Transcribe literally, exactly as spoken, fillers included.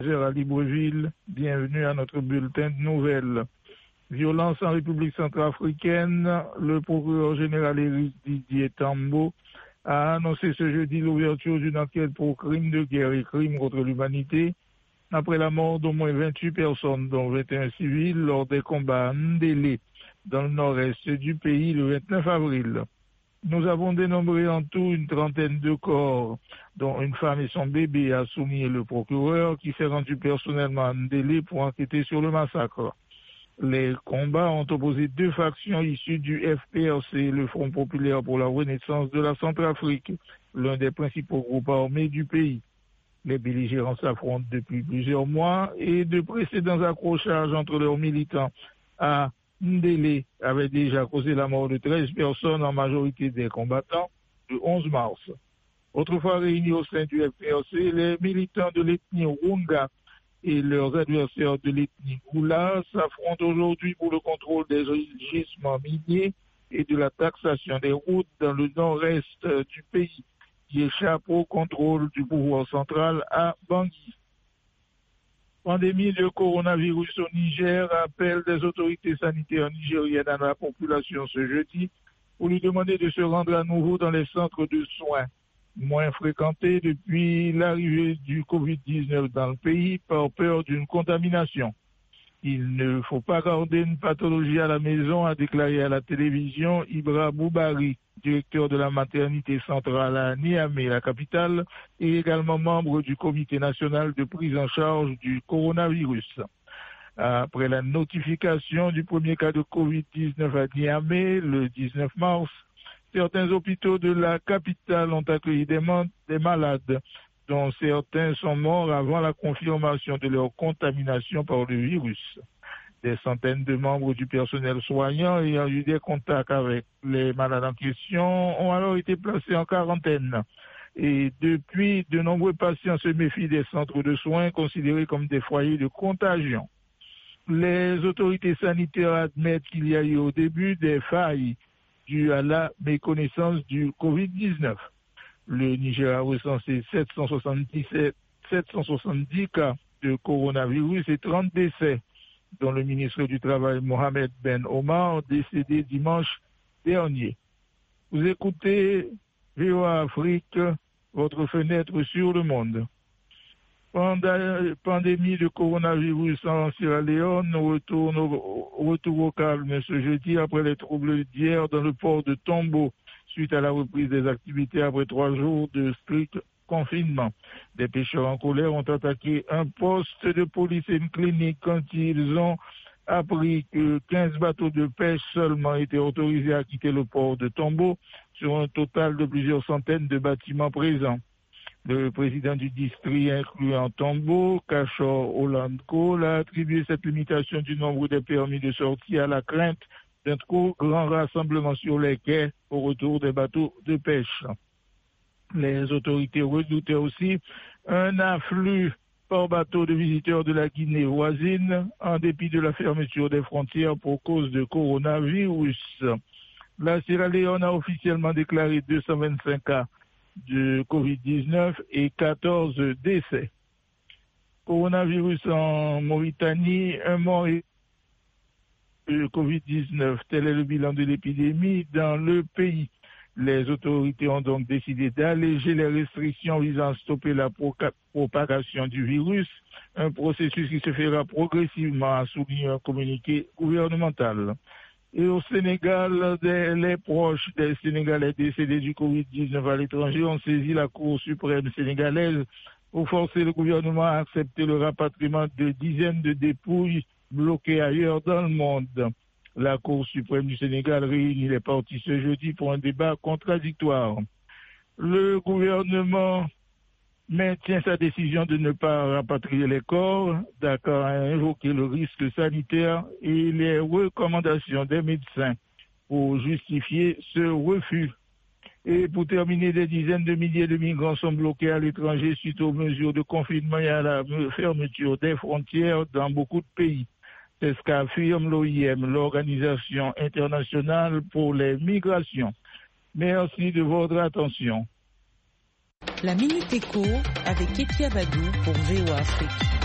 À Libreville, bienvenue à notre bulletin de nouvelles. Violence en République centrafricaine, le procureur général Éric Didier Tambo a annoncé ce jeudi l'ouverture d'une enquête pour crimes de guerre et crimes contre l'humanité après la mort d'au moins vingt-huit personnes, dont vingt et un civils, lors des combats à Ndélé, dans le nord-est du pays, le vingt-neuf avril. Nous avons dénombré en tout une trentaine de corps, dont une femme et son bébé, a souligné le procureur, qui s'est rendu personnellement à Ndélé pour enquêter sur le massacre. Les combats ont opposé deux factions issues du F P R C, le Front populaire pour la renaissance de la Centrafrique, l'un des principaux groupes armés du pays. Les belligérants s'affrontent depuis plusieurs mois et de précédents accrochages entre leurs militants à Ndélé avait déjà causé la mort de treize personnes, en majorité des combattants, le onze mars. Autrefois réunis au sein du F P R C, les militants de l'ethnie Runga et leurs adversaires de l'ethnie Goula s'affrontent aujourd'hui pour le contrôle des gisements miniers et de la taxation des routes dans le nord-est du pays, qui échappe au contrôle du pouvoir central à Bangui. Pandémie de coronavirus au Niger, appelle des autorités sanitaires nigériennes à la population ce jeudi pour lui demander de se rendre à nouveau dans les centres de soins, moins fréquentés depuis l'arrivée du covid dix-neuf dans le pays par peur d'une contamination. Il ne faut pas garder une pathologie à la maison, a déclaré à la télévision Ibra Boubari, directeur de la maternité centrale à Niamey, la capitale, et également membre du comité national de prise en charge du coronavirus. Après la notification du premier cas de covid dix-neuf à Niamey le dix-neuf mars, certains hôpitaux de la capitale ont accueilli des, des malades, dont certains sont morts avant la confirmation de leur contamination par le virus. Des centaines de membres du personnel soignant ayant eu des contacts avec les malades en question ont alors été placés en quarantaine. Et depuis, de nombreux patients se méfient des centres de soins considérés comme des foyers de contagion. Les autorités sanitaires admettent qu'il y a eu au début des failles dues à la méconnaissance du covid dix-neuf. Le Niger a recensé sept cent soixante-dix-sept, sept cent soixante-dix cas de coronavirus et trente décès, dont le ministre du Travail Mohamed Ben Omar, décédé dimanche dernier. Vous écoutez V O A Afrique, votre fenêtre sur le monde. Pendant la pandémie de coronavirus en Sierra Leone, on retourne au, retour au calme ce jeudi après les troubles d'hier dans le port de Tombo, suite à la reprise des activités après trois jours de strict confinement. Des pêcheurs en colère ont attaqué un poste de police et une clinique quand ils ont appris que quinze bateaux de pêche seulement étaient autorisés à quitter le port de Tombo sur un total de plusieurs centaines de bâtiments présents. Le président du district incluant Tombo, Cachor Olandko, a attribué cette limitation du nombre de permis de sortie à la crainte d'un trop grand rassemblement sur les quais au retour des bateaux de pêche. Les autorités redoutaient aussi un afflux par bateau de visiteurs de la Guinée voisine en dépit de la fermeture des frontières pour cause de coronavirus. La Sierra Leone a officiellement déclaré deux cent vingt-cinq cas de covid dix-neuf et quatorze décès. Coronavirus en Mauritanie, un mort et de covid dix-neuf. Tel est le bilan de l'épidémie dans le pays. Les autorités ont donc décidé d'alléger les restrictions visant à stopper la propagation du virus, un processus qui se fera progressivement, a souligné un communiqué gouvernemental. Et au Sénégal, des, les proches des Sénégalais décédés du covid dix-neuf à l'étranger ont saisi la Cour suprême sénégalaise pour forcer le gouvernement à accepter le rapatriement de dizaines de dépouilles bloquées ailleurs dans le monde. La Cour suprême du Sénégal réunit les parties ce jeudi pour un débat contradictoire. Le gouvernement maintient sa décision de ne pas rapatrier les corps. Dakar a invoqué le risque sanitaire et les recommandations des médecins pour justifier ce refus. Et pour terminer, des dizaines de milliers de migrants sont bloqués à l'étranger suite aux mesures de confinement et à la fermeture des frontières dans beaucoup de pays. C'est ce qu'affirme l'O I M, l'Organisation internationale pour les migrations. Merci de votre attention. La Minute Éco avec Ketia Badou pour V O A Afrique.